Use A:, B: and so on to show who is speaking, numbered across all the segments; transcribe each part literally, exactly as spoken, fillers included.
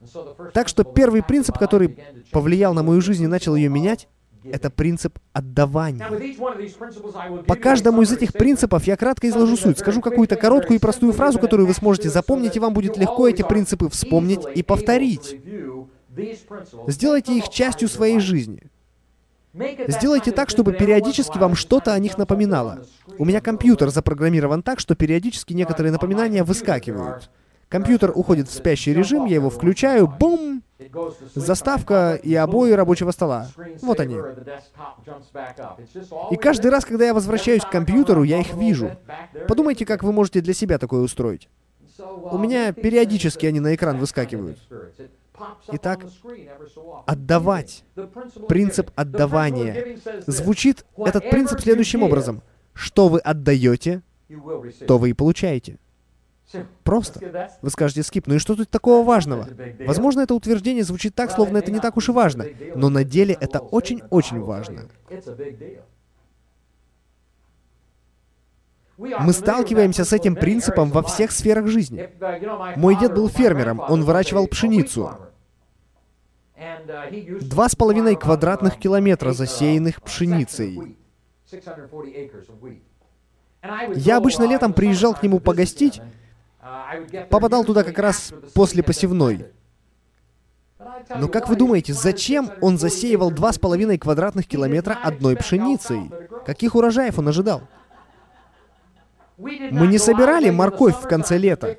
A: Так что первый принцип, который повлиял на мою жизнь и начал ее менять, это принцип отдавания. По каждому из этих принципов я кратко изложу суть. Скажу какую-то короткую и простую фразу, которую вы сможете запомнить, и вам будет легко эти принципы вспомнить и повторить. Сделайте их частью своей жизни. Сделайте так, чтобы периодически вам что-то о них напоминало. У меня компьютер запрограммирован так, что периодически некоторые напоминания выскакивают. Компьютер уходит в спящий режим, я его включаю, бум! Заставка и обои рабочего стола. Вот они. И каждый раз, когда я возвращаюсь к компьютеру, я их вижу. Подумайте, как вы можете для себя такое устроить. У меня периодически они на экран выскакивают. Итак, отдавать. Принцип отдавания. Звучит этот принцип следующим образом. Что вы отдаете, то вы и получаете. Просто. Вы скажете, Скип, ну и что тут такого важного? Возможно, это утверждение звучит так, словно это не так уж и важно. Но на деле это очень-очень важно. Мы сталкиваемся с этим принципом во всех сферах жизни. Мой дед был фермером, он выращивал пшеницу. Два с половиной квадратных километра засеянных пшеницей. Я обычно летом приезжал к нему погостить, попадал туда как раз после посевной. Но как вы думаете, зачем он засеивал два с половиной квадратных километра одной пшеницей? Каких урожаев он ожидал? Мы не собирали морковь в конце лета.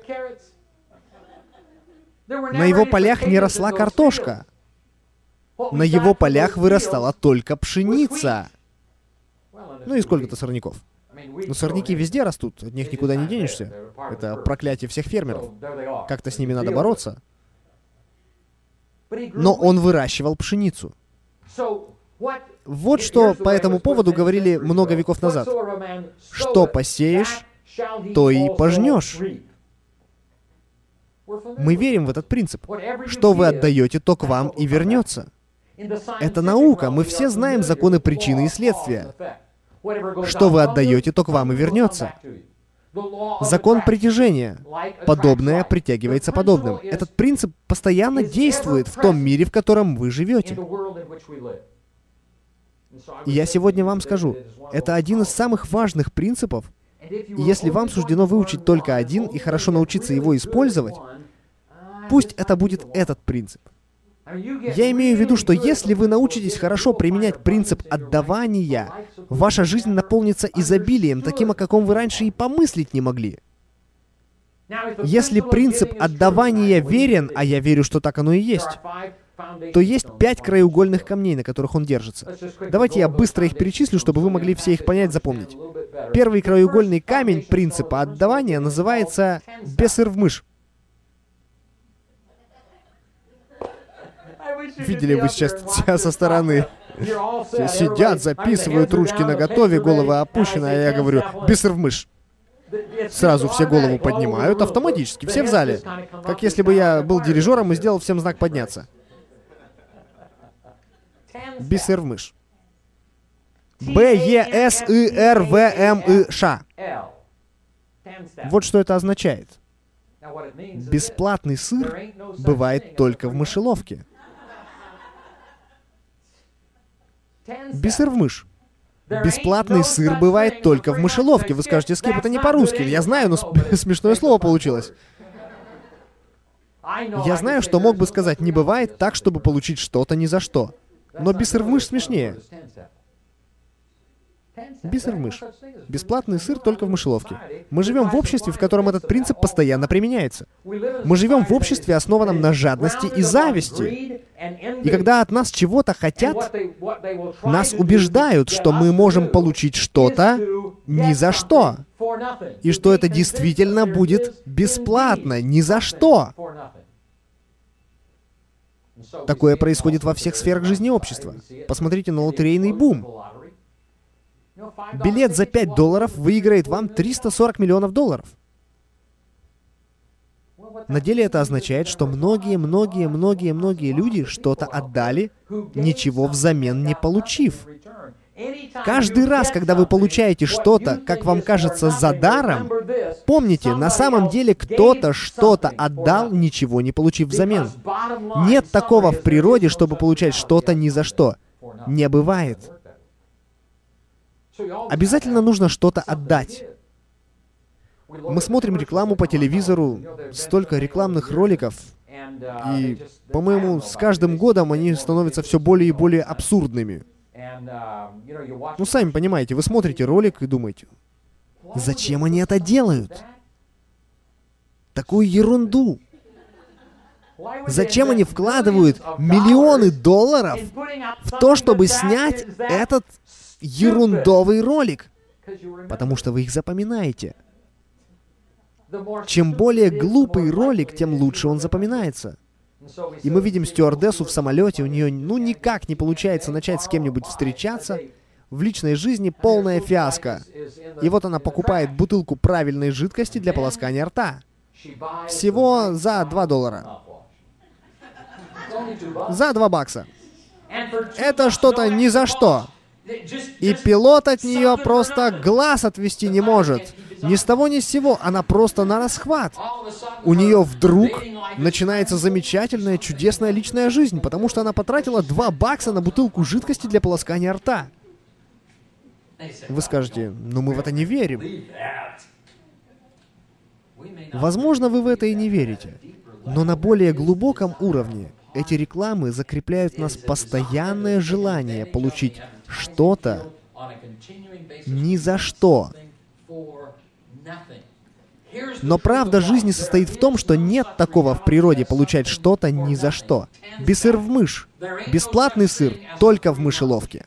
A: На его полях не росла картошка. На его полях вырастала только пшеница. Ну и сколько-то сорняков. Но сорняки везде растут, от них никуда не денешься. Это проклятие всех фермеров. Как-то с ними надо бороться. Но он выращивал пшеницу. Вот что по этому поводу говорили много веков назад. Что посеешь, то и пожнешь. Мы верим в этот принцип. Что вы отдаете, то к вам и вернется. Это наука, мы все знаем законы причины и следствия. Что вы отдаете, то к вам и вернется. Закон притяжения. Подобное притягивается подобным. Этот принцип постоянно действует в том мире, в котором вы живете. И я сегодня вам скажу, это один из самых важных принципов. И если вам суждено выучить только один и хорошо научиться его использовать, пусть это будет этот принцип. Я имею в виду, что если вы научитесь хорошо применять принцип отдавания, ваша жизнь наполнится изобилием, таким, о каком вы раньше и помыслить не могли. Если принцип отдавания верен, а я верю, что так оно и есть, то есть пять краеугольных камней, на которых он держится. Давайте я быстро их перечислю, чтобы вы могли все их понять, запомнить. Первый краеугольный камень принципа отдавания называется «бесыр в мышь». Видели вы сейчас тебя со стороны? Все сидят, записывают, ручки наготове, головы опущены, а я говорю «бисер в мышь». Сразу все голову поднимают, автоматически, все в зале. Как если бы я был дирижером и сделал всем знак подняться. Бисер в мышь. Б Е С И Р В М И Ш. Вот что это означает. Бесплатный сыр бывает только в мышеловке. Бисер в мышь. Бесплатный сыр бывает только в мышеловке. Вы скажете, Скип, это не по-русски. Я знаю, но смешное слово получилось. Я знаю, что мог бы сказать, не бывает так, чтобы получить что-то ни за что. Но бисер в мышь смешнее. Бисер в мышь. Бесплатный сыр только в мышеловке. Мы живем в обществе, в котором этот принцип постоянно применяется. Мы живем в обществе, основанном на жадности и зависти. И когда от нас чего-то хотят, нас убеждают, что мы можем получить что-то ни за что. И что это действительно будет бесплатно, ни за что. Такое происходит во всех сферах жизни общества. Посмотрите на лотерейный бум. Билет за пять долларов выиграет вам триста сорок миллионов долларов. На деле это означает, что многие-многие-многие-многие люди что-то отдали, ничего взамен не получив. Каждый раз, когда вы получаете что-то, как вам кажется, за даром, помните, на самом деле кто-то что-то отдал, ничего не получив взамен. Нет такого в природе, чтобы получать что-то ни за что. Не бывает. Обязательно нужно что-то отдать. Мы смотрим рекламу по телевизору, столько рекламных роликов, и, по-моему, с каждым годом они становятся все более и более абсурдными. Ну, сами понимаете, вы смотрите ролик и думаете, зачем они это делают? Такую ерунду. Зачем они вкладывают миллионы долларов в то, чтобы снять этот ерундовый ролик? Потому что вы их запоминаете. Чем более глупый ролик, тем лучше он запоминается. И мы видим стюардессу в самолете, у нее ну никак не получается начать с кем-нибудь встречаться. В личной жизни полная фиаско. И вот она покупает бутылку правильной жидкости для полоскания рта. Всего за два доллара. За два бакса. Это что-то ни за что. И пилот от нее просто глаз отвести не может. Ни с того ни с сего, она просто на расхват. У нее вдруг начинается замечательная, чудесная личная жизнь, потому что она потратила два бакса на бутылку жидкости для полоскания рта. Вы скажете, ну мы в это не верим. Возможно, вы в это и не верите. Но на более глубоком уровне эти рекламы закрепляют в нас постоянное желание получить что-то ни за что. Но правда жизни состоит в том, что нет такого в природе получать что-то ни за что. Без сыр в мышь. Бесплатный сыр только в мышеловке.